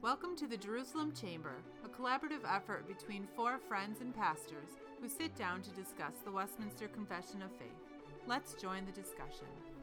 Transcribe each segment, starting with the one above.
Welcome to the Jerusalem Chamber, a collaborative effort between four friends and pastors who sit down to discuss the Westminster Confession of Faith. Let's join the discussion.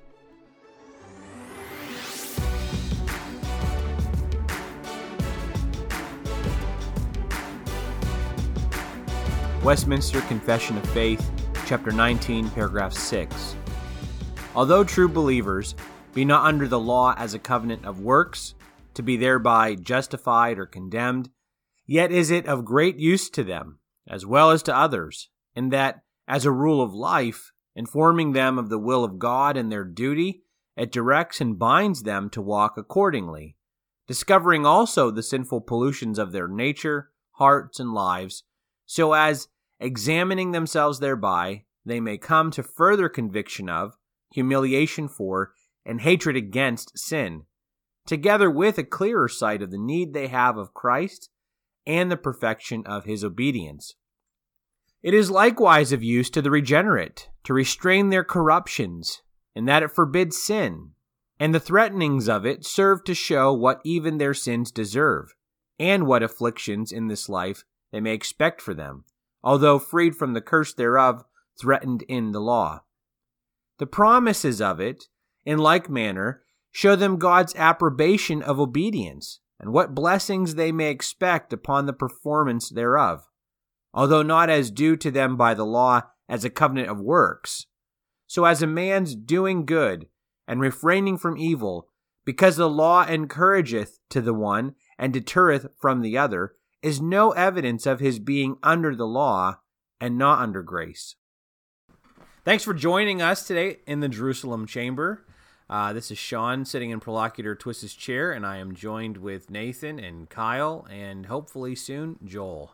Westminster Confession of Faith, Chapter 19, Paragraph 6. Although true believers be not under the law as a covenant of works, to be thereby justified or condemned, yet is it of great use to them, as well as to others, in that, as a rule of life, informing them of the will of God and their duty, it directs and binds them to walk accordingly, discovering also the sinful pollutions of their nature, hearts, and lives, so as, examining themselves thereby, they may come to further conviction of, humiliation for, and hatred against sin, together with a clearer sight of the need they have of Christ and the perfection of his obedience. It is likewise of use to the regenerate to restrain their corruptions, in that it forbids sin, and the threatenings of it serve to show what even their sins deserve, and what afflictions in this life they may expect for them, although freed from the curse thereof threatened in the law. The promises of it, in like manner, show them God's approbation of obedience, and what blessings they may expect upon the performance thereof, although not as due to them by the law as a covenant of works, so as a man's doing good and refraining from evil, because the law encourageth to the one and deterreth from the other, is no evidence of his being under the law and not under grace. Thanks for joining us today in the Jerusalem Chamber. This is Sean sitting in Prolocutor Twist's chair, and I am joined with Nathan and Kyle, and hopefully soon, Joel.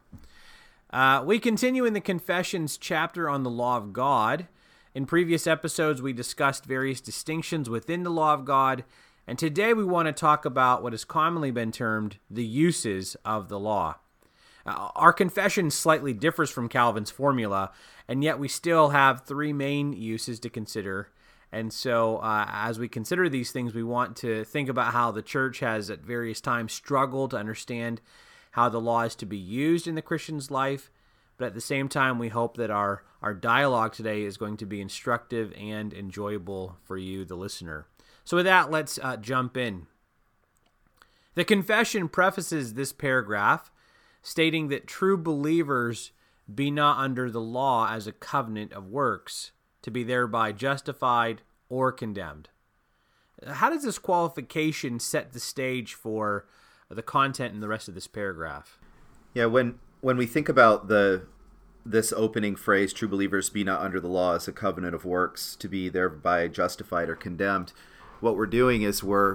We continue in the Confessions chapter on the law of God. In previous episodes, we discussed various distinctions within the law of God, and today we want to talk about what has commonly been termed the uses of the law. Our confession slightly differs from Calvin's formula, and yet we still have three main uses to consider. And so as we consider these things, we want to think about how the church has at various times struggled to understand how the law is to be used in the Christian's life. But at the same time, we hope that our dialogue today is going to be instructive and enjoyable for you, the listener. So with that, let's jump in. The confession prefaces this paragraph stating that true believers be not under the law as a covenant of works, to be thereby justified or condemned. How does this qualification set the stage for the content in the rest of this paragraph? Yeah, when we think about this opening phrase, true believers be not under the law as a covenant of works, to be thereby justified or condemned, what we're doing is we're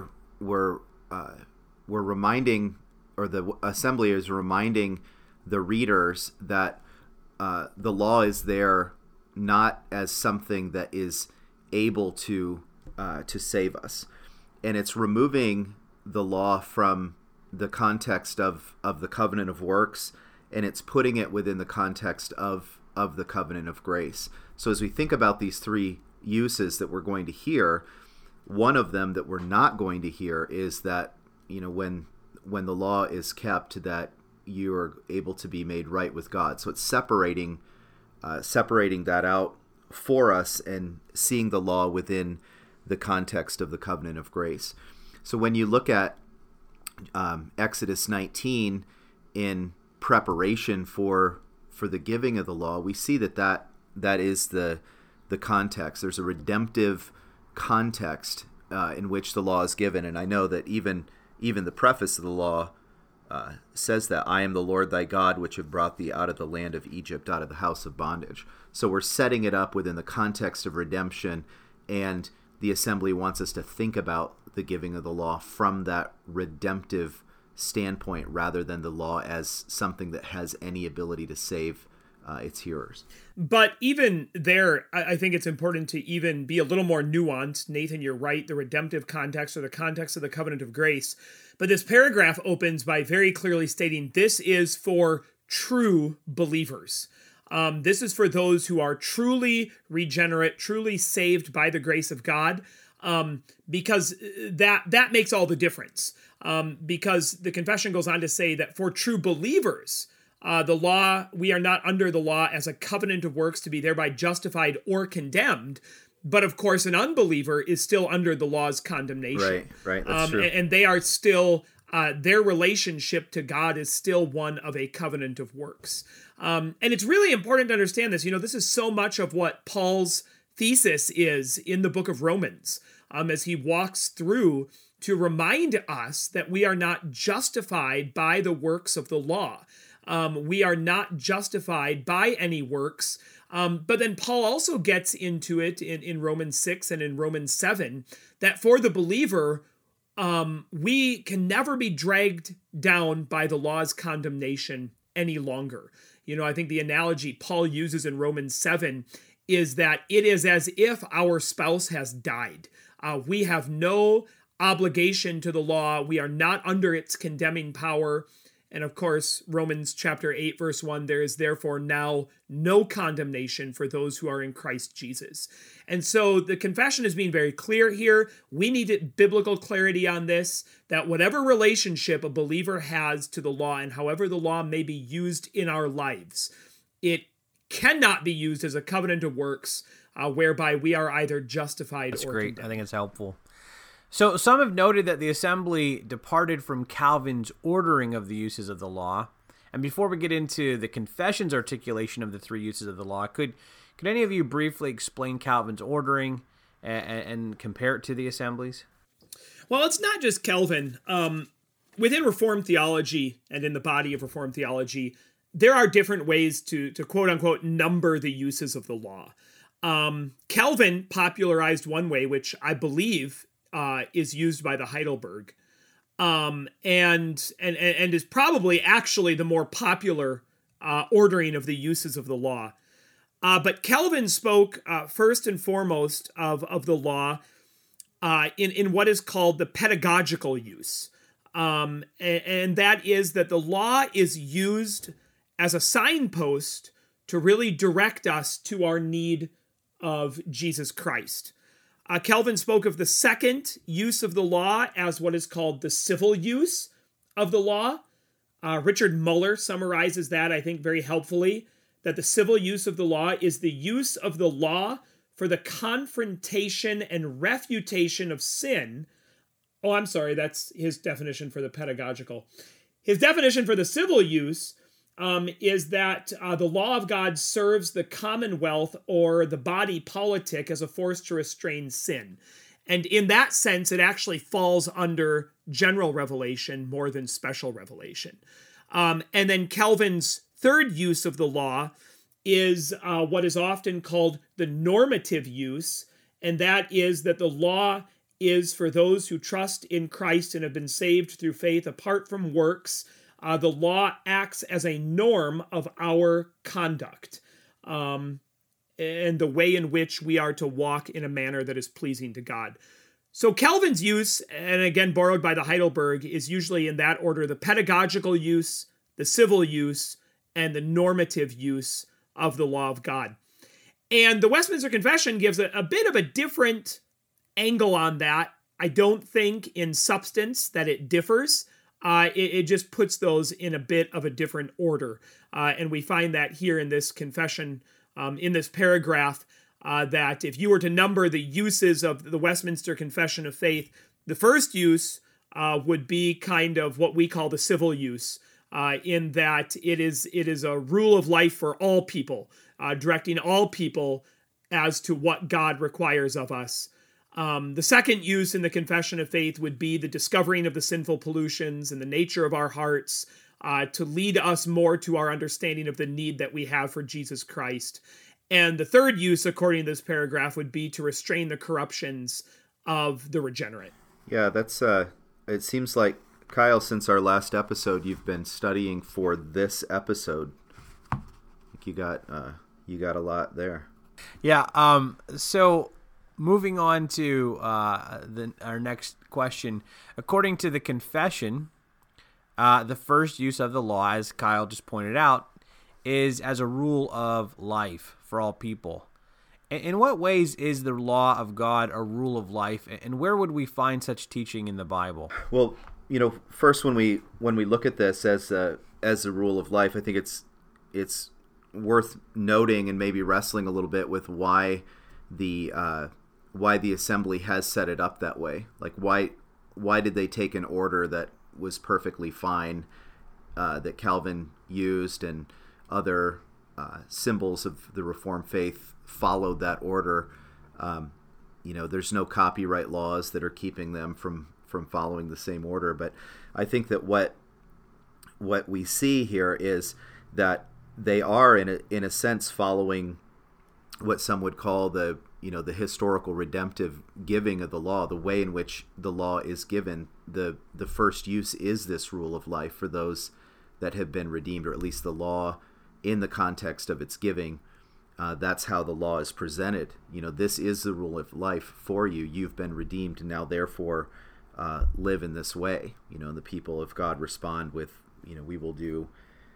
reminding, or the assembly is reminding the readers that the law is there not as something that is able to save us, and it's removing the law from the context of the covenant of works, and it's putting it within the context of the covenant of grace. So as we think about these three uses that we're going to hear, one of them that we're not going to hear is that, you know, when the law is kept, that you are able to be made right with God. So it's separating that out for us and seeing the law within the context of the covenant of grace. So when you look at Exodus 19 in preparation for the giving of the law, we see that is the context. There's a redemptive context in which the law is given, and I know that even the preface of the law says that I am the Lord thy God, which have brought thee out of the land of Egypt, out of the house of bondage. So we're setting it up within the context of redemption, and the assembly wants us to think about the giving of the law from that redemptive standpoint rather than the law as something that has any ability to save its hearers. But even there, I think it's important to even be a little more nuanced. Nathan, you're right, the redemptive context or the context of the covenant of grace. But this paragraph opens by very clearly stating this is for true believers. This is for those who are truly regenerate, truly saved by the grace of God. because that makes all the difference. Because the confession goes on to say that for true believers, the law, we are not under the law as a covenant of works to be thereby justified or condemned. But of course, an unbeliever is still under the law's condemnation. Right. That's true. And they are still, their relationship to God is still one of a covenant of works. And it's really important to understand this. This is so much of what Paul's thesis is in the book of Romans, as he walks through to remind us that we are not justified by the works of the law. We are not justified by any works. But then Paul also gets into it in Romans 6 and in Romans 7, that for the believer, we can never be dragged down by the law's condemnation any longer. I think the analogy Paul uses in Romans 7 is that it is as if our spouse has died. We have no obligation to the law. We are not under its condemning power. And of course, Romans chapter 8, verse 1, there is therefore now no condemnation for those who are in Christ Jesus. And so the confession is being very clear here. We need biblical clarity on this, that whatever relationship a believer has to the law and however the law may be used in our lives, it cannot be used as a covenant of works whereby we are either justified That's or great. condemned. I think it's helpful. So some have noted that the assembly departed from Calvin's ordering of the uses of the law. And before we get into the confession's articulation of the three uses of the law, could any of you briefly explain Calvin's ordering and compare it to the assemblies? Well, it's not just Calvin. Within Reformed theology and in the body of Reformed theology, there are different ways to quote unquote number the uses of the law. Calvin popularized one way, which I believe is used by the Heidelberg, and is probably actually the more popular ordering of the uses of the law. But Calvin spoke first and foremost of the law in what is called the pedagogical use, and that is that the law is used as a signpost to really direct us to our need of Jesus Christ. Calvin spoke of the second use of the law as what is called the civil use of the law. Richard Muller summarizes that, I think, very helpfully, that the civil use of the law is the use of the law for the confrontation and refutation of sin. Oh, I'm sorry, that's his definition for the pedagogical. His definition for the civil use is that the law of God serves the commonwealth or the body politic as a force to restrain sin. And in that sense, it actually falls under general revelation more than special revelation. And then Calvin's third use of the law is what is often called the normative use, and that is that the law is for those who trust in Christ and have been saved through faith apart from works. The law acts as a norm of our conduct and the way in which we are to walk in a manner that is pleasing to God. So Calvin's use, and again borrowed by the Heidelberg, is usually in that order: the pedagogical use, the civil use, and the normative use of the law of God. And the Westminster Confession gives a bit of a different angle on that. I don't think in substance that it differs. It just puts those in a bit of a different order. And we find that here in this confession, in this paragraph, that if you were to number the uses of the Westminster Confession of Faith, the first use would be kind of what we call the civil use, in that it is a rule of life for all people, directing all people as to what God requires of us. The second use in the Confession of Faith would be the discovering of the sinful pollutions and the nature of our hearts to lead us more to our understanding of the need that we have for Jesus Christ. And the third use, according to this paragraph, would be to restrain the corruptions of the regenerate. Yeah, that's it seems like, Kyle, since our last episode, you've been studying for this episode. I think you got a lot there. Yeah, so moving on to our next question. According to the confession, the first use of the law, as Kyle just pointed out, is as a rule of life for all people. In what ways is the law of God a rule of life, and where would we find such teaching in the Bible? Well, first when we look at this as a rule of life, I think it's worth noting and maybe wrestling a little bit with why the assembly has set it up that way. Like why did they take an order that was perfectly fine, that Calvin used, and other symbols of the Reformed faith followed that order? There's no copyright laws that are keeping them from following the same order. But I think that what we see here is that they are in a sense following what some would call the historical redemptive giving of the law, the way in which the law is given. The first use is this rule of life for those that have been redeemed, or at least the law in the context of its giving. That's how the law is presented. This is the rule of life for you. You've been redeemed, and now therefore live in this way. And the people of God respond with, we will do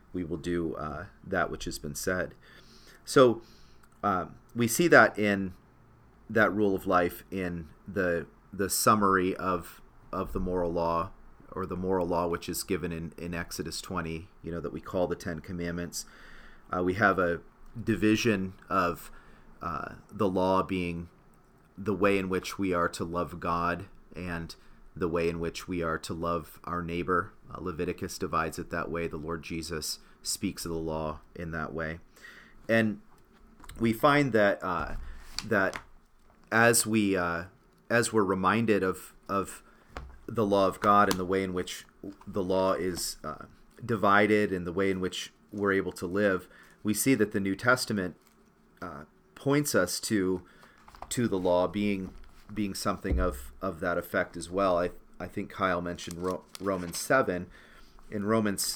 that which has been said. So we see that in that rule of life in the summary of the moral law, or the moral law which is given in Exodus 20, that we call the Ten Commandments. We have a division of the law being the way in which we are to love God and the way in which we are to love our neighbor. Leviticus divides it that way. The Lord Jesus speaks of the law in that way. And we find that that as we're reminded of the law of God and the way in which the law is divided and the way in which we're able to live, we see that the New Testament points us to the law being something of that effect as well. I think Kyle mentioned Romans 7. In Romans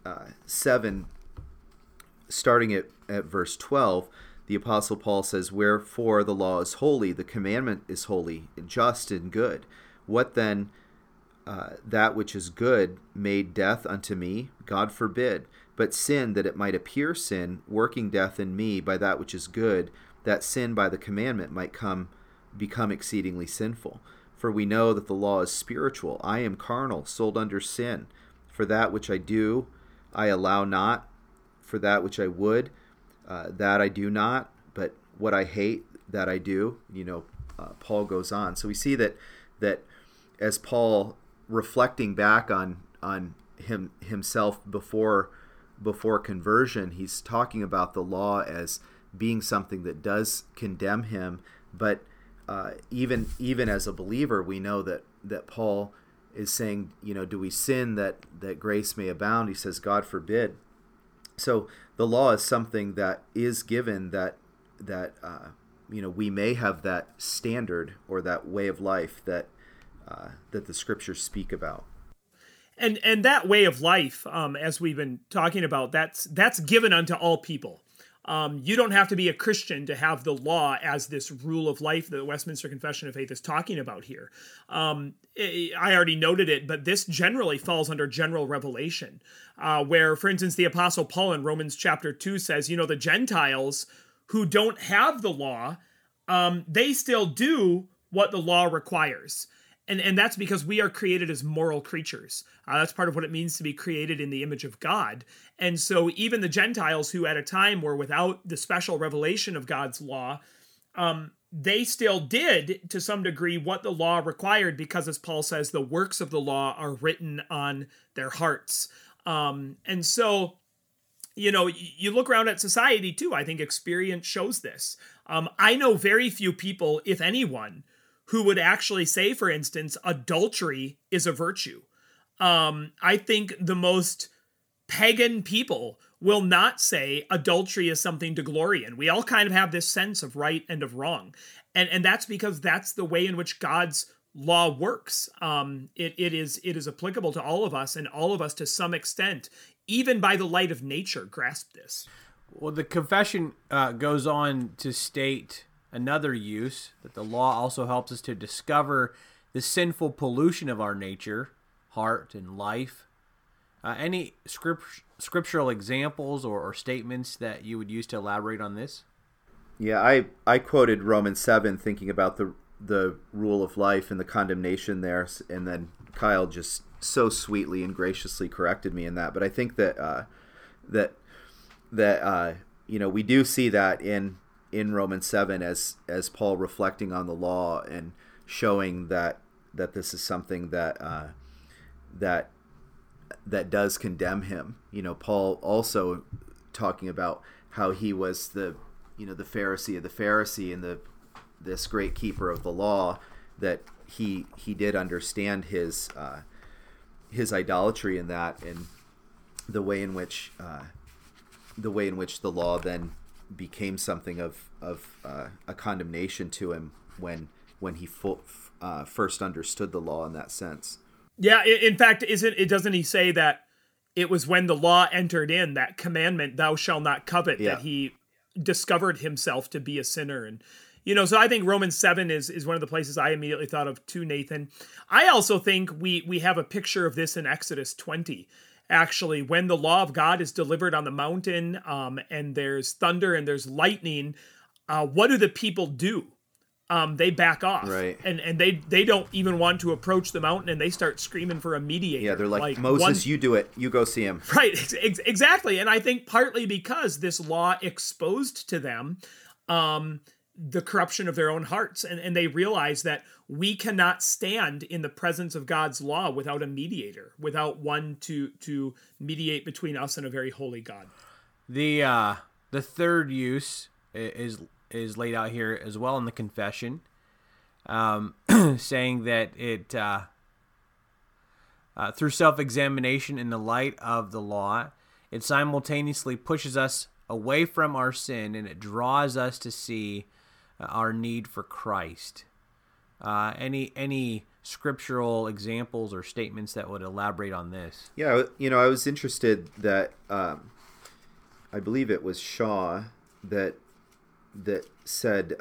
7, starting at verse 12, the Apostle Paul says, "Wherefore the law is holy, the commandment is holy, just and good. What then that which is good made death unto me? God forbid. But sin, that it might appear sin, working death in me by that which is good, that sin by the commandment might become exceedingly sinful. For we know that the law is spiritual. I am carnal, sold under sin. For that which I do, I allow not. For that which I would, that I do not. But what I hate, that I do." Paul goes on. So we see that as Paul, reflecting back on himself before conversion, he's talking about the law as being something that does condemn him. But even as a believer, we know that Paul is saying, do we sin that grace may abound? He says, God forbid. So the law is something that is given that we may have that standard or that way of life that the scriptures speak about. And that way of life, as we've been talking about, that's given unto all people. You don't have to be a Christian to have the law as this rule of life that the Westminster Confession of Faith is talking about here. I already noted it, but this generally falls under general revelation, where, for instance, the Apostle Paul in Romans chapter 2 says, the Gentiles who don't have the law, they still do what the law requires. And that's because we are created as moral creatures. That's part of what it means to be created in the image of God. And so even the Gentiles who at a time were without the special revelation of God's law, they still did to some degree what the law required, because, as Paul says, the works of the law are written on their hearts. And so, you look around at society too. I think experience shows this. I know very few people, if anyone, who would actually say, for instance, adultery is a virtue. I think the most pagan people will not say adultery is something to glory in. We all kind of have this sense of right and of wrong. And that's because that's the way in which God's law works. It is applicable to all of us, and all of us to some extent, even by the light of nature, grasp this. Well, the confession goes on to state another use, that the law also helps us to discover the sinful pollution of our nature, heart, and life. Any scriptural examples or statements that you would use to elaborate on this? Yeah, I quoted Romans 7 thinking about the rule of life and the condemnation there, and then Kyle just so sweetly and graciously corrected me in that. But I think that we do see that in Romans 7 as Paul reflecting on the law and showing that this is something that does condemn him. Paul also talking about how he was the Pharisee of the Pharisee and this great keeper of the law, that he did understand his idolatry in that, and the way in which the law then became something of a condemnation to him when he first understood the law in that sense. Yeah, in fact, doesn't he say that it was when the law entered in, that commandment, thou shalt not covet, that he discovered himself to be a sinner? And so I think Romans 7 is one of the places I immediately thought of too, Nathan. I also think we have a picture of this in Exodus 20. Actually, when the law of God is delivered on the mountain, and there's thunder and there's lightning, what do the people do? They back off, right? And they don't even want to approach the mountain, and they start screaming for a mediator. Yeah, they're like Moses, you do it. You go see him. Right, exactly. And I think partly because this law exposed to them the corruption of their own hearts, and they realize that we cannot stand in the presence of God's law without a mediator, without one to mediate between us and a very holy God. The third use is laid out here as well in the confession, saying that it through self-examination in the light of the law, it simultaneously pushes us away from our sin, and it draws us to see our need for Christ. Any scriptural examples or statements that would elaborate on this? Yeah, I was interested that I believe it was Shaw that said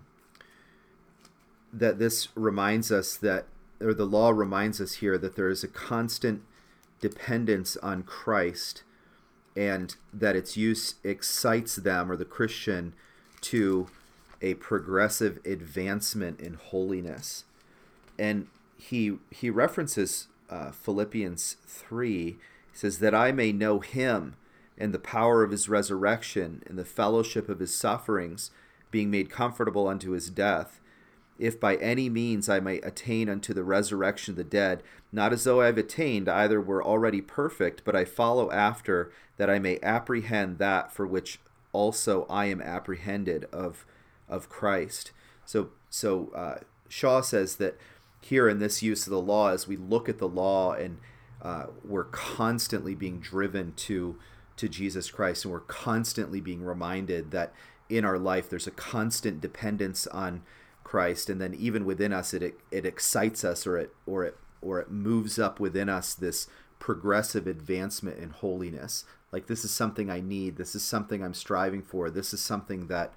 that this reminds us or the law reminds us here that there is a constant dependence on Christ, and that its use excites them, or the Christian, to a progressive advancement in holiness. And he references Philippians 3. He says, that I may know him and the power of his resurrection and the fellowship of his sufferings, being made comfortable unto his death, if by any means I may attain unto the resurrection of the dead, not as though I have attained, either were already perfect, but I follow after, that I may apprehend that for which also I am apprehended of Christ. So Shaw says that here in this use of the law, as we look at the law, and we're constantly being driven to Jesus Christ, and we're constantly being reminded that in our life there's a constant dependence on Christ, and then even within us it excites us, or it moves up within us this progressive advancement in holiness. Like, this is something I need, this is something I'm striving for, this is something that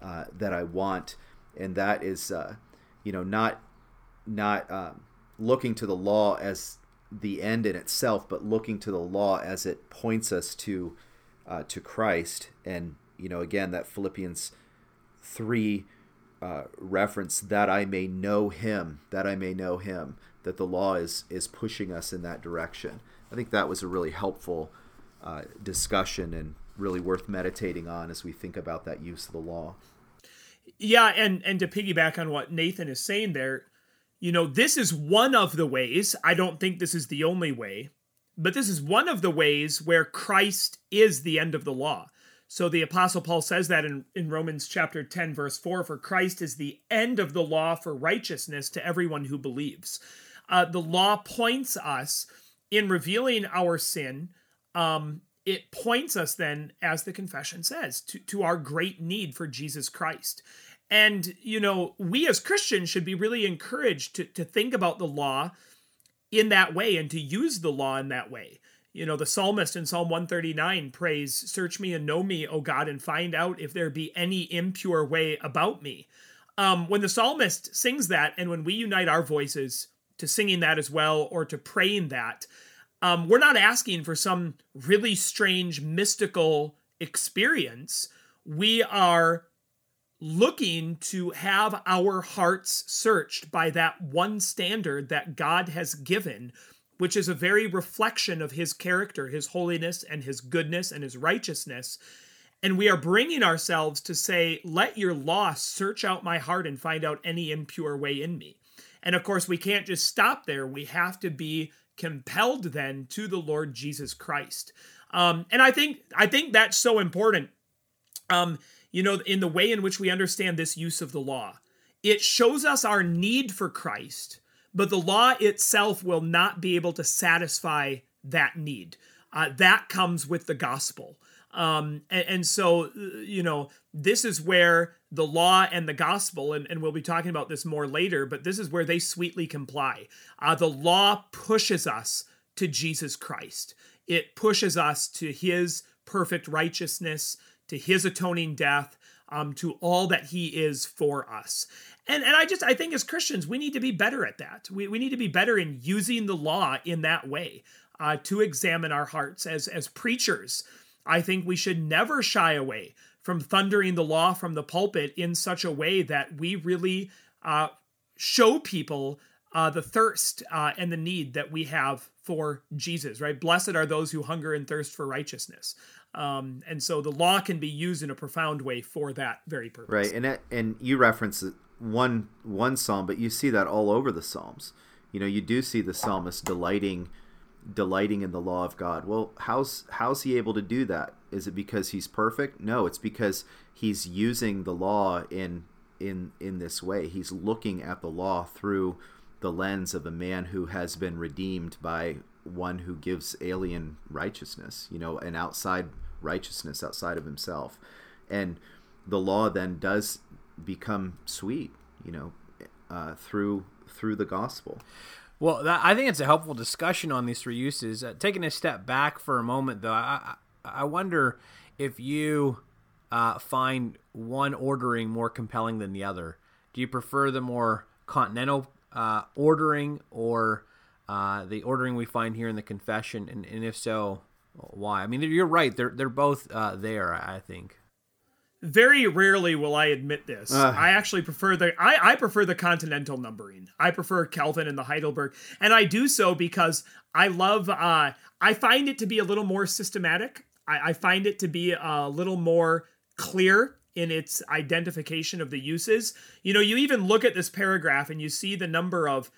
I want, and that is not looking to the law as the end in itself, but looking to the law as it points us to Christ. And again, that Philippians 3 reference, that I may know him, that the law is pushing us in that direction. I think that was a really helpful discussion, and really worth meditating on as we think about that use of the law. Yeah, and to piggyback on what Nathan is saying there, this is one of the ways, I don't think this is the only way, but this is one of the ways where Christ is the end of the law. So the Apostle Paul says that in Romans chapter 10, verse 4, for Christ is the end of the law for righteousness to everyone who believes. The law points us, in revealing our sin, it points us then, as the confession says, to our great need for Jesus Christ. And, we as Christians should be really encouraged to think about the law in that way, and to use the law in that way. The psalmist in Psalm 139 prays, search me and know me, O God, and find out if there be any impure way about me. When the psalmist sings that, and when we unite our voices to singing that as well, or to praying that, we're not asking for some really strange mystical experience. We are looking to have our hearts searched by that one standard that God has given, which is a very reflection of his character, his holiness and his goodness and his righteousness. And we are bringing ourselves to say, let your law search out my heart and find out any impure way in me. And of course, we can't just stop there. We have to be compelled then to the Lord Jesus Christ. And I think that's so important. In the way in which we understand this use of the law, it shows us our need for Christ, but the law itself will not be able to satisfy that need. That comes with the gospel. So, this is where the law and the gospel, and we'll be talking about this more later, but this is where they sweetly comply. The law pushes us to Jesus Christ. It pushes us to his perfect righteousness, to his atoning death, to all that he is for us. And I think as Christians, we need to be better at that. We need to be better in using the law in that way, to examine our hearts. As preachers, I think we should never shy away from thundering the law from the pulpit in such a way that we really show people the thirst and the need that we have for Jesus, right? Blessed are those who hunger and thirst for righteousness. And so the law can be used in a profound way for that very purpose. Right, and you reference one psalm, but you see that all over the Psalms. You do see the psalmist delighting in the law of God. Well, how's he able to do that? Is it because he's perfect? No, it's because he's using the law in this way. He's looking at the law through the lens of a man who has been redeemed by one who gives alien righteousness, an outside righteousness outside of himself. And the law then does become sweet, through the gospel. Well, I think it's a helpful discussion on these three uses. Taking a step back for a moment, though, I wonder if you find one ordering more compelling than the other. Do you prefer the more continental ordering or the ordering we find here in the confession? And if so, why? I mean, you're right. They're both there, I think. Very rarely will I admit this. I actually prefer I prefer the continental numbering. I prefer Calvin and the Heidelberg, and I do so because I love. I find it to be a little more systematic. I find it to be a little more clear in its identification of the uses. You even look at this paragraph and you see the number of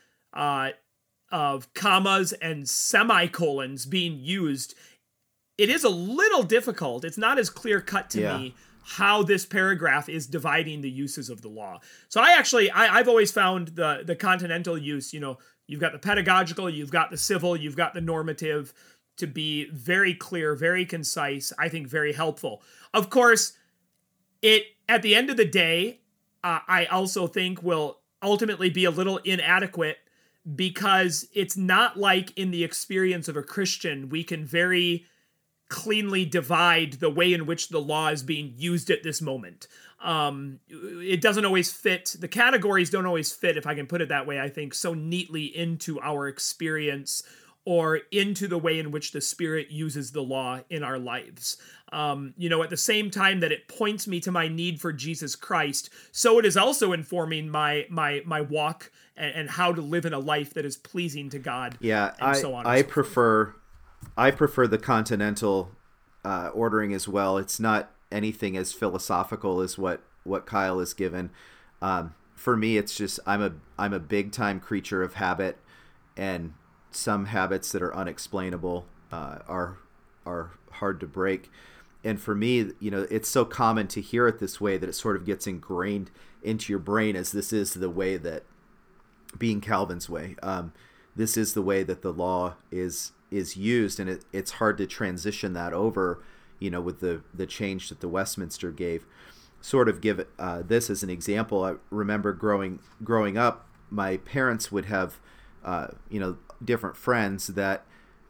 commas and semicolons being used. It is a little difficult. It's not as clear cut to me how this paragraph is dividing the uses of the law. So I've always found the continental use, you've got the pedagogical, you've got the civil, you've got the normative, to be very clear, very concise, I think very helpful. Of course, it, at the end of the day, I also think will ultimately be a little inadequate, because it's not like in the experience of a Christian, we can very cleanly divide the way in which the law is being used at this moment. It doesn't always fit. The categories don't always fit, if I can put it that way, I think, so neatly into our experience or into the way in which the Spirit uses the law in our lives. At the same time that it points me to my need for Jesus Christ, so it is also informing my walk and how to live in a life that is pleasing to God. Yeah, and so on. I prefer the continental ordering as well. It's not anything as philosophical as what Kyle has given. For me, it's just I'm a big time creature of habit, and some habits that are unexplainable are hard to break. And for me, it's so common to hear it this way that it sort of gets ingrained into your brain as this is the way that, being Calvin's way, this is the way that the law is used, and it's hard to transition that over, with the change that the Westminster gave. Sort of give this as an example. I remember growing up, my parents would have, different friends that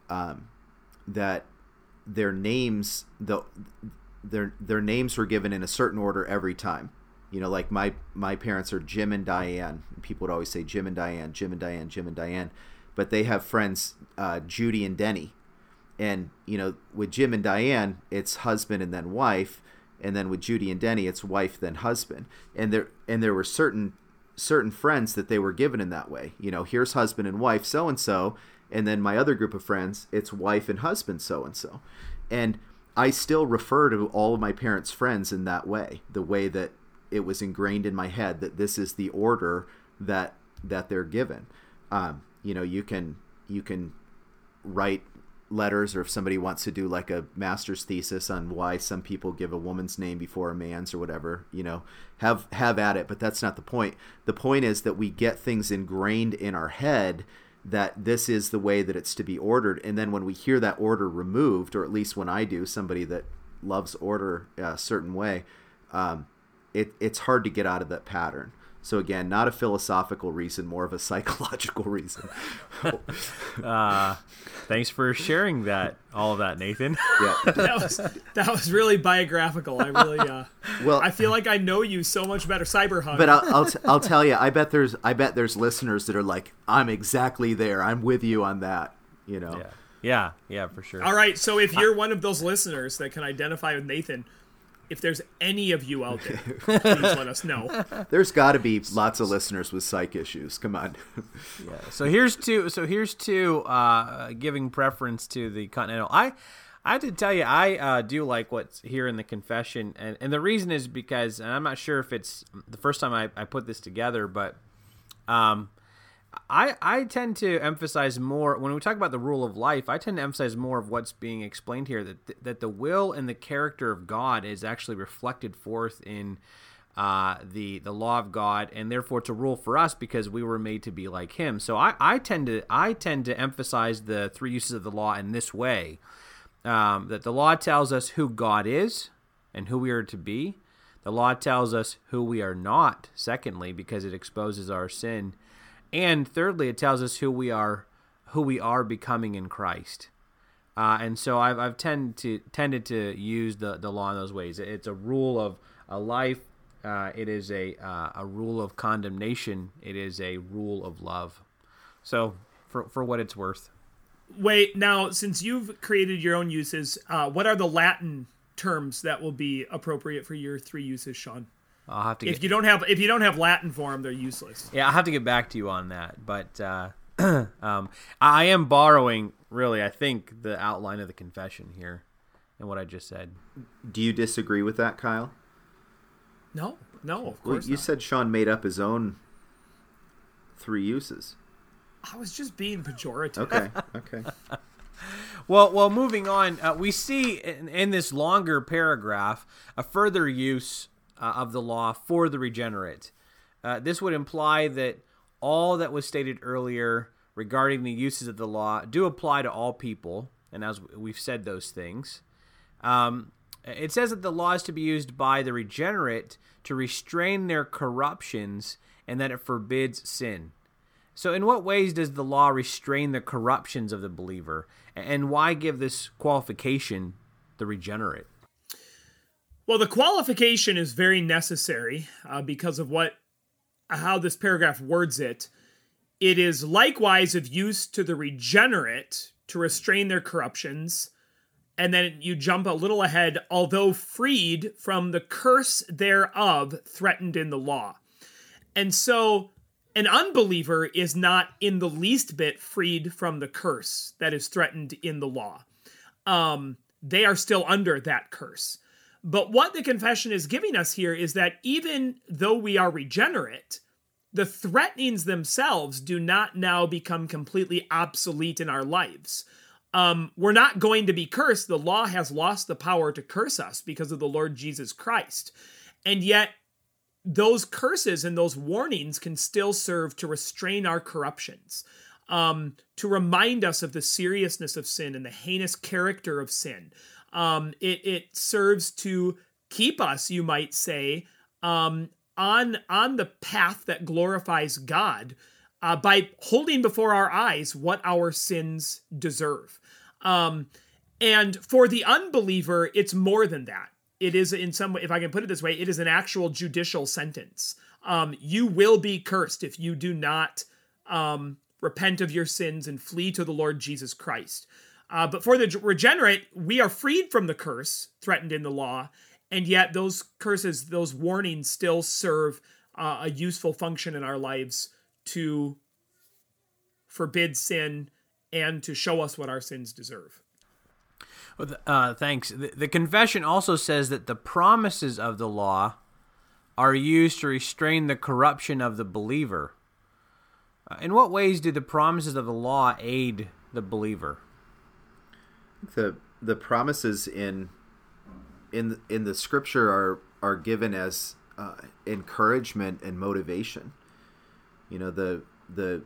their names their names were given in a certain order every time. Like my parents are Jim and Diane. People would always say Jim and Diane, Jim and Diane, Jim and Diane. But they have friends, Judy and Denny. And, with Jim and Diane, it's husband and then wife. And then with Judy and Denny, it's wife then husband. And there were certain friends that they were given in that way. Here's husband and wife so and so, and then my other group of friends, it's wife and husband so and so. And I still refer to all of my parents' friends in that way, the way that it was ingrained in my head that this is the order that they're given. You can write letters, or if somebody wants to do like a master's thesis on why some people give a woman's name before a man's or whatever, have at it. But that's not the point. The point is that we get things ingrained in our head that this is the way that it's to be ordered. And then when we hear that order removed, or at least when I do, somebody that loves order a certain way, it's hard to get out of that pattern. So again, not a philosophical reason, more of a psychological reason. Thanks for sharing all of that, Nathan. Yeah, that was really biographical. I really I feel like I know you so much better, Cyberhug. But I'll tell you, I bet there's listeners that are like, I'm exactly there. I'm with you on that. Yeah, for sure. All right, so if you're one of those listeners that can identify with Nathan, if there's any of you out there, please let us know. There's got to be lots of listeners with psych issues. Come on. Yeah. So here's to giving preference to the Continental. I have to tell you, I do like what's here in the confession, and the reason is because, and I'm not sure if it's the first time I put this together, but I tend to emphasize more, when we talk about the rule of life, I tend to emphasize more of what's being explained here, that the will and the character of God is actually reflected forth in the law of God, and therefore it's a rule for us because we were made to be like him. So I tend to emphasize the three uses of the law in this way, that the law tells us who God is and who we are to be. The law tells us who we are not, secondly, because it exposes our sin. And thirdly, it tells us who we are becoming in Christ. And so I've tended to use the law in those ways. It's a rule of a life. It is a rule of condemnation. It is a rule of love. So for what it's worth. Wait, now, since you've created your own uses, what are the Latin terms that will be appropriate for your three uses, Sean? I'll have to if you don't have Latin for them, they're useless. Yeah, I'll have to get back to you on that. But I am borrowing, really, I think, the outline of the confession here and what I just said. Do you disagree with that, Kyle? No, of course you not. said Sean made up his own three uses. I was just being pejorative. Okay. Well, moving on, we see in this longer paragraph a further use of the law for the regenerate. This would imply that all that was stated earlier regarding the uses of the law do apply to all people, and as we've said those things. It says that the law is to be used by the regenerate to restrain their corruptions, and that it forbids sin. So in what ways does the law restrain the corruptions of the believer, and why give this qualification the regenerate? Well, the qualification is very necessary because of how this paragraph words it. It is likewise of use to the regenerate to restrain their corruptions. And then you jump a little ahead, although freed from the curse thereof threatened in the law. And so an unbeliever is not in the least bit freed from the curse that is threatened in the law. They are still under that curse. But what the confession is giving us here is that even though we are regenerate, the threatenings themselves do not now become completely obsolete in our lives. We're not going to be cursed. The law has lost the power to curse us because of the Lord Jesus Christ. And yet, those curses and those warnings can still serve to restrain our corruptions, to remind us of the seriousness of sin and the heinous character of sin. It serves to keep us, you might say, on the path that glorifies God by holding before our eyes what our sins deserve. And for the unbeliever, it's more than that. It is, in some way, if I can put it this way, it is an actual judicial sentence. You will be cursed if you do not repent of your sins and flee to the Lord Jesus Christ. But for the regenerate, we are freed from the curse threatened in the law, And yet those curses, those warnings still serve a useful function in our lives to forbid sin and to show us what our sins deserve. Well, thanks. The confession also says that the promises of the law are used to restrain the corruption of the believer. In what ways do the promises of the law aid the believer? The promises in the Scripture are given as encouragement and motivation. You know, the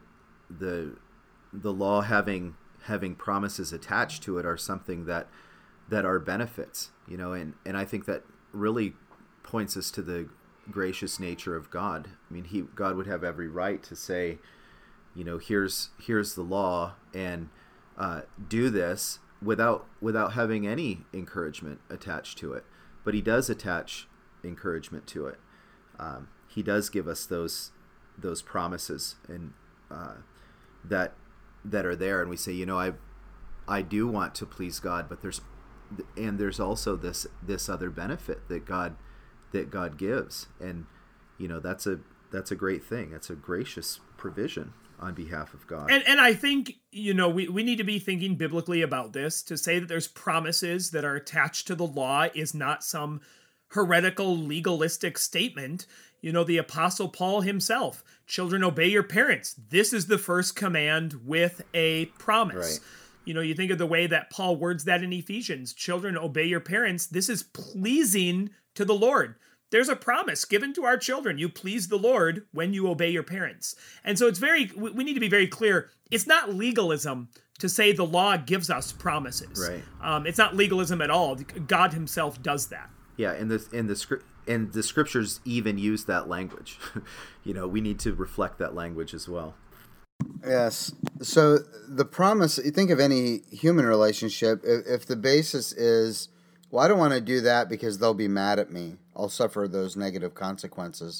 law having promises attached to it are something that are benefits. You know, and I think that really points us to the gracious nature of God. I mean, God would have every right to say, you know, here's the law, and do this without having any encouragement attached to it. But he does attach encouragement to it. He does give us those promises, and that are there, and we say, you know, I do want to please God, but there's also this other benefit that God gives, and you know, that's a great thing. That's a gracious provision on behalf of God. And I think, you know, we need to be thinking biblically about this. To say that there's promises that are attached to the law is not some heretical, legalistic statement. You know, the Apostle Paul himself, children, obey your parents. This is the first command with a promise. Right. You know, you think of the way that Paul words that in Ephesians. Children, obey your parents. This is pleasing to the Lord. There's a promise given to our children. You please the Lord when you obey your parents. And so we need to be very clear. It's not legalism to say the law gives us promises. Right. It's not legalism at all. God himself does that. Yeah, and the Scriptures even use that language. You know, we need to reflect that language as well. Yes. So the promise, you think of any human relationship, if the basis is, well, I don't want to do that because they'll be mad at me, I'll suffer those negative consequences.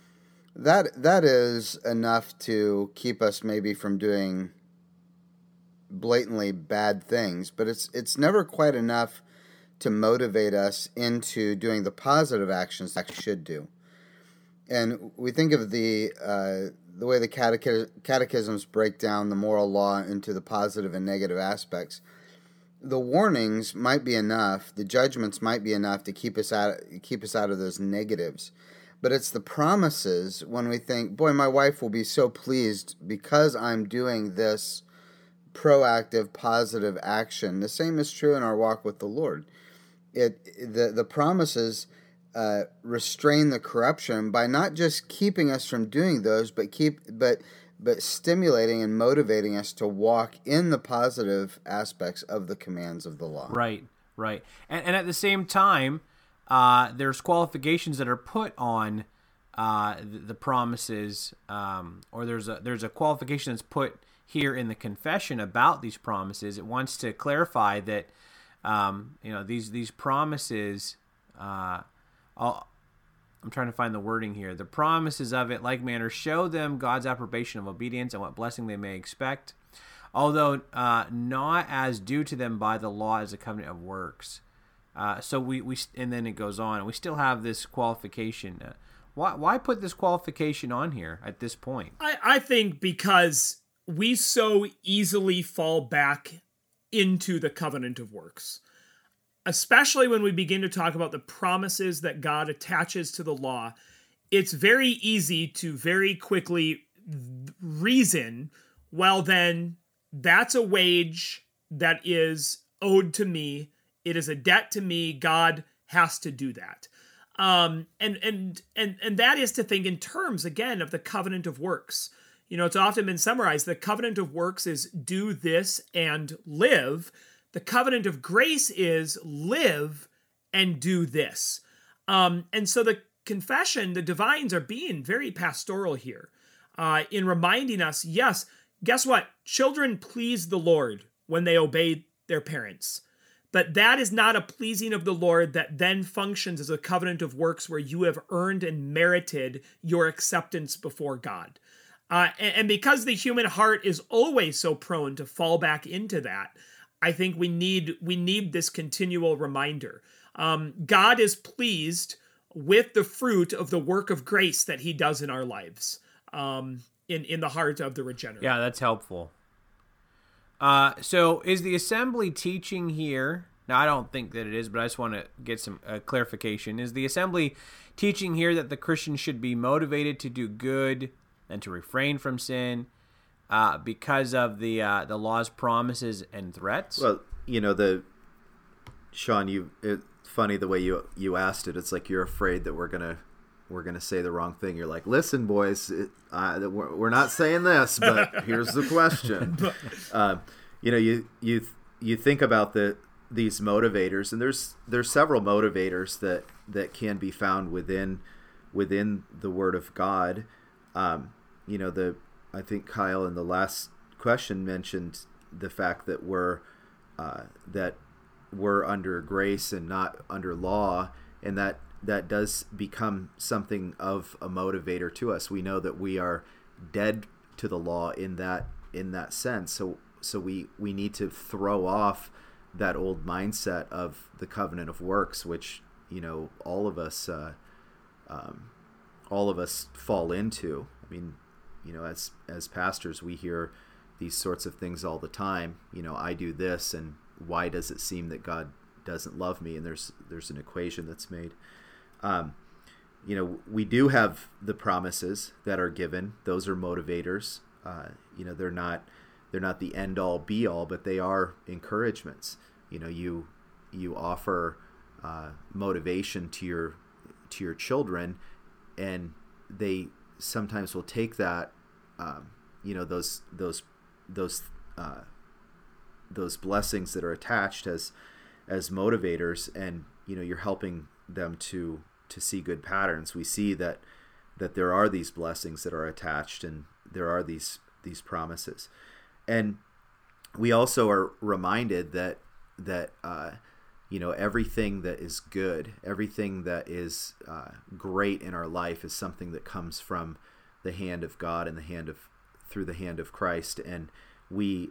That is enough to keep us maybe from doing blatantly bad things, but it's never quite enough to motivate us into doing the positive actions that we should do. And we think of the way the catechisms break down the moral law into the positive and negative aspects. The warnings might be enough, the judgments might be enough to keep us out of those negatives. But it's the promises when we think, boy, my wife will be so pleased because I'm doing this proactive, positive action. The same is true in our walk with the Lord. The promises restrain the corruption by not just keeping us from doing those, but stimulating and motivating us to walk in the positive aspects of the commands of the law. Right. And at the same time, there's qualifications that are put on the promises, or there's a qualification that's put here in the confession about these promises. It wants to clarify that these promises. I'm trying to find the wording here. The promises of it, like manner, show them God's approbation of obedience and what blessing they may expect, although not as due to them by the law as a covenant of works. So we and then it goes on, and we still have this qualification. Why put this qualification on here at this point? I think because we so easily fall back into the covenant of works. Especially when we begin to talk about the promises that God attaches to the law, it's very easy to very quickly reason, well then, that's a wage that is owed to me. It is a debt to me. God has to do that. And that is to think in terms, again, of the covenant of works. You know, it's often been summarized, the covenant of works is do this and live. The covenant of grace is live and do this. And so the confession, the divines are being very pastoral here in reminding us, yes, guess what? Children please the Lord when they obey their parents. But that is not a pleasing of the Lord that then functions as a covenant of works where you have earned and merited your acceptance before God. And because the human heart is always so prone to fall back into that, I think we need this continual reminder. God is pleased with the fruit of the work of grace that he does in our lives, in the heart of the regenerate. Yeah, that's helpful. So is the assembly teaching here? Now, I don't think that it is, but I just want to get some clarification. Is the assembly teaching here that the Christian should be motivated to do good and to refrain from sin because of the law's promises and threats? Well, Sean, it's funny the way you asked it. It's like you're afraid that we're gonna say the wrong thing. You're like, listen, boys, we're not saying this, but here's the question. You think about these motivators, and there's several motivators that can be found within the Word of God. I think Kyle in the last question mentioned the fact that we're under grace and not under law, and that does become something of a motivator to us. We know that we are dead to the law in that sense. So we need to throw off that old mindset of the covenant of works, which all of us fall into. I mean, as pastors, we hear these sorts of things all the time. I do this, and why does it seem that God doesn't love me? And there's an equation that's made. We do have the promises that are given. Those are motivators. They're not the end all be all, but they are encouragements. You offer motivation to your children, and they sometimes will take that, those blessings that are attached as motivators, and you're helping them to see good patterns. We see that there are these blessings that are attached, and there are these promises, and we also are reminded that everything that is good, everything that is great in our life is something that comes from the hand of God and through the hand of Christ, and we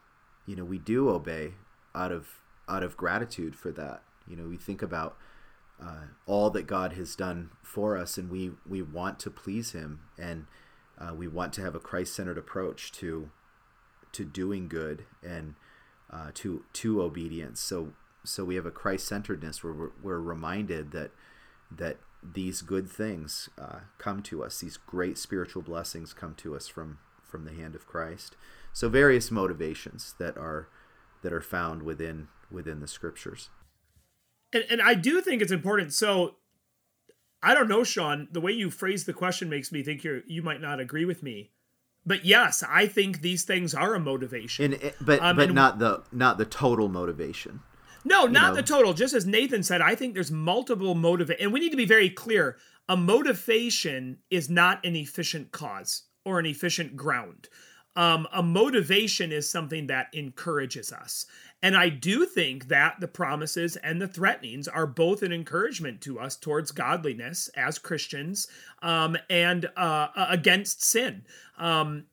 do obey out of gratitude for that. We think about all that God has done for us, and we want to please Him, and we want to have a Christ-centered approach to doing good and to obedience. So we have a Christ-centeredness where we're reminded that these good things come to us. These great spiritual blessings come to us from the hand of Christ. So various motivations that are found within the Scriptures. And I do think it's important. So I don't know, Sean, the way you phrase the question makes me think you might not agree with me. But yes, I think these things are a motivation. But not the total motivation. No, not the total. Just as Nathan said, I think there's multiple and we need to be very clear. A motivation is not an efficient cause or an efficient ground. A motivation is something that encourages us. And I do think that the promises and the threatenings are both an encouragement to us towards godliness as Christians, and against sin. I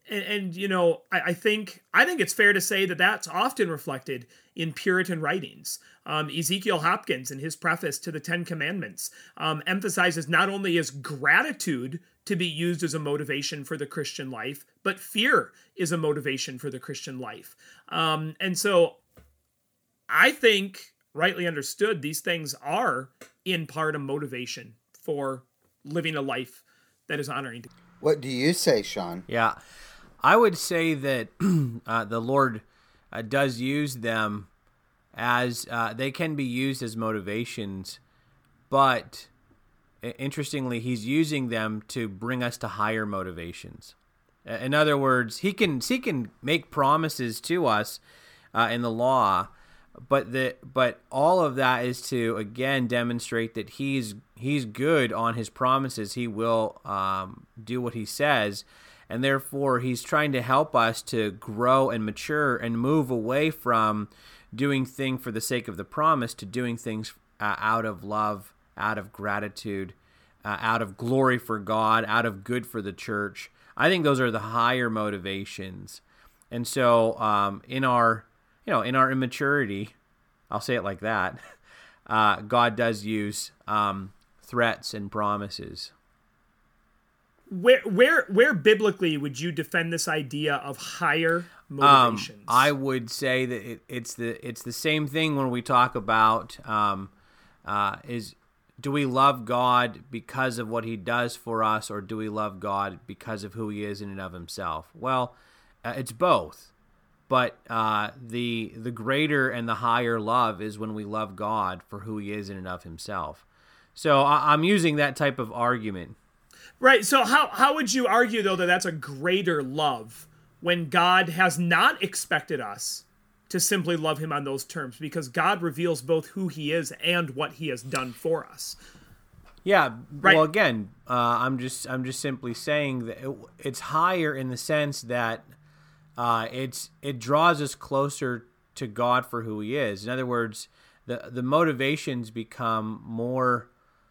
think it's fair to say that that's often reflected in Puritan writings. Ezekiel Hopkins, in his preface to the Ten Commandments, emphasizes not only is gratitude to be used as a motivation for the Christian life, but fear is a motivation for the Christian life. And so I think, rightly understood, these things are in part a motivation for living a life that is honoring to God. What do you say, Sean? Yeah, I would say that the Lord does use them as they can be used as motivations, but interestingly, He's using them to bring us to higher motivations. In other words, He can make promises to us in the law, but all of that is to again demonstrate that He's good on His promises. He will do what He says, and therefore He's trying to help us to grow and mature and move away from doing things for the sake of the promise to doing things out of love, out of gratitude, out of glory for God, out of good for the church. I think those are the higher motivations. And so in our immaturity, I'll say it like that, God does use threats and promises. Where biblically would you defend this idea of higher motivations? I would say that it's the same thing when we talk about do we love God because of what he does for us, or do we love God because of who he is in and of himself? Well, it's both. But the greater and the higher love is when we love God for who he is in and of himself. So I'm using that type of argument. Right. So how would you argue, though, that that's a greater love when God has not expected us to simply love him on those terms, because God reveals both who he is and what he has done for us? Yeah. Right. Well, again, I'm just simply saying that it's higher in the sense that it draws us closer to God for who he is. In other words, the motivations become more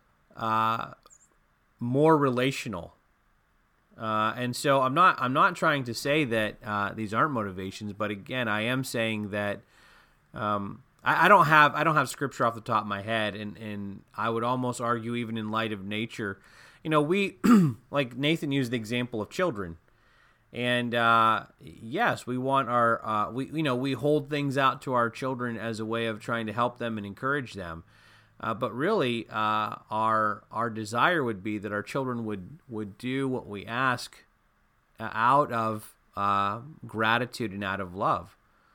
relational. And so I'm not trying to say that these aren't motivations, but again, I am saying that I don't have scripture off the top of my head, and I would almost argue, even in light of nature, we like Nathan used the example of children, and yes, we want our we hold things out to our children as a way of trying to help them and encourage them. But really, our desire would be that our children would do what we ask out of gratitude and out of love,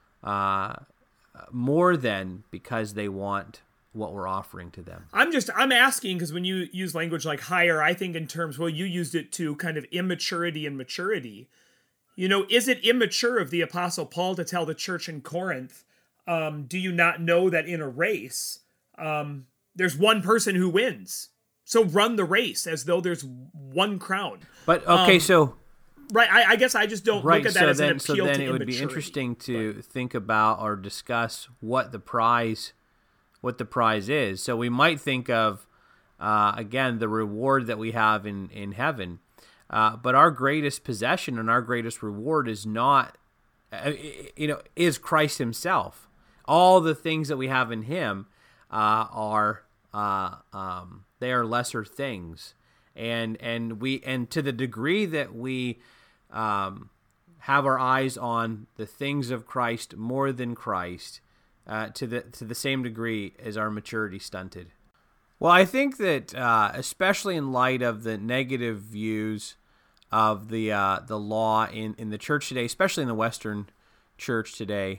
more than because they want what we're offering to them. I'm asking because when you use language like higher, I think in terms, well, you used it to kind of immaturity and maturity. Is it immature of the Apostle Paul to tell the church in Corinth, do you not know that in a race, there's one person who wins? So run the race as though there's one crown. But okay, right, I guess I just don't look at that as an appeal to immaturity. So then it would be interesting to think about or discuss what the prize is. So we might think of again the reward that we have in heaven, but our greatest possession and our greatest reward is not, is Christ himself. All the things that we have in him are they are lesser things, and to the degree that we have our eyes on the things of Christ more than Christ, to the same degree is our maturity stunted. Well, I think that especially in light of the negative views of the law in the church today, especially in the Western church today,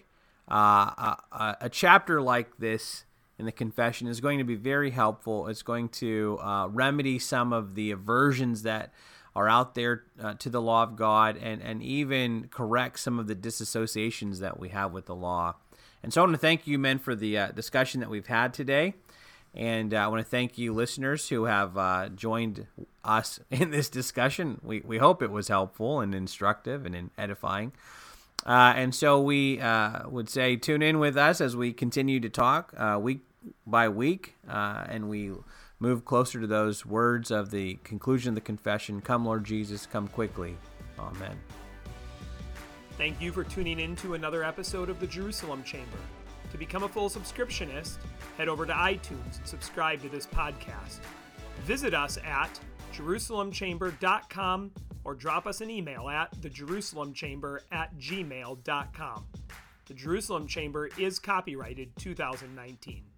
a chapter like this in the confession is going to be very helpful. It's going to remedy some of the aversions that are out there to the law of God, and even correct some of the disassociations that we have with the law. And so I want to thank you, men, for the discussion that we've had today. And I want to thank you, listeners, who have joined us in this discussion. We hope it was helpful and instructive and edifying. And so we would say tune in with us as we continue to talk week by week, and we move closer to those words of the conclusion of the confession, "Come, Lord Jesus, come quickly." Amen. Thank you for tuning in to another episode of the Jerusalem Chamber. To become a full subscriptionist, head over to iTunes and subscribe to this podcast. Visit us at JerusalemChamber.com or drop us an email at thejerusalemchamber@gmail.com. The Jerusalem Chamber is copyrighted 2019.